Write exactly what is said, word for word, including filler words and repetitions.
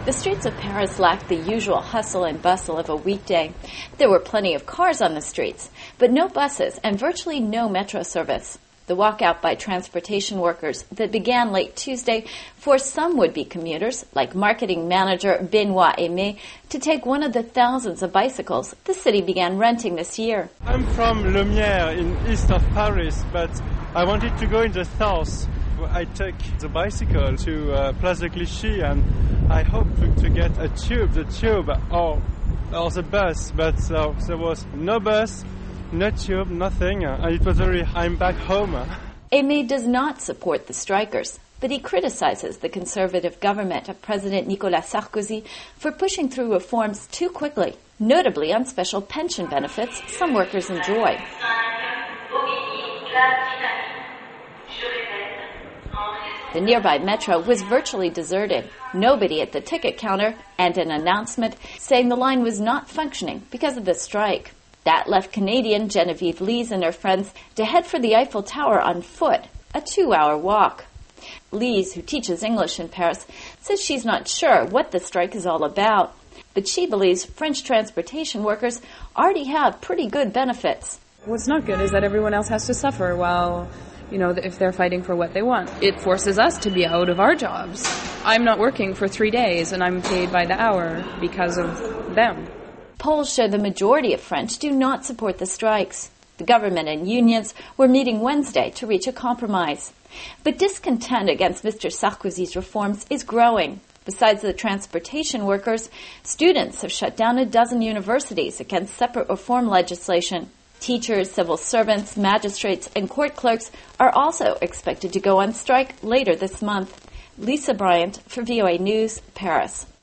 The streets of Paris lacked the usual hustle and bustle of a weekday. There were plenty of cars on the streets, but no buses and virtually no metro service. The walkout by transportation workers that began late Tuesday forced some would-be commuters, like marketing manager Benoit Aimé, to take one of the thousands of bicycles the city began renting this year. I'm from Lumière in east of Paris, but I wanted to go in the south. I took the bicycle to uh, Place de Clichy, and I hope to, to get a tube, the tube, or, or the bus, but uh, there was no bus, no tube, nothing, and it was very, I'm back home. Aimé does not support the strikers, but he criticizes the conservative government of President Nicolas Sarkozy for pushing through reforms too quickly, notably on special pension benefits some workers enjoy. The nearby metro was virtually deserted, nobody at the ticket counter, and an announcement saying the line was not functioning because of the strike. That left Canadian Genevieve Lise and her friends to head for the Eiffel Tower on foot, a two-hour walk. Lise, who teaches English in Paris, says she's not sure what the strike is all about, but she believes French transportation workers already have pretty good benefits. What's not good is that everyone else has to suffer while, you know, if they're fighting for what they want. It forces us to be out of our jobs. I'm not working for three days and I'm paid by the hour because of them. Polls show the majority of French do not support the strikes. The government and unions were meeting Wednesday to reach a compromise. But discontent against Mister Sarkozy's reforms is growing. Besides the transportation workers, students have shut down a dozen universities against separate reform legislation. Teachers, civil servants, magistrates, and court clerks are also expected to go on strike later this month. Lisa Bryant for V O A News, Paris.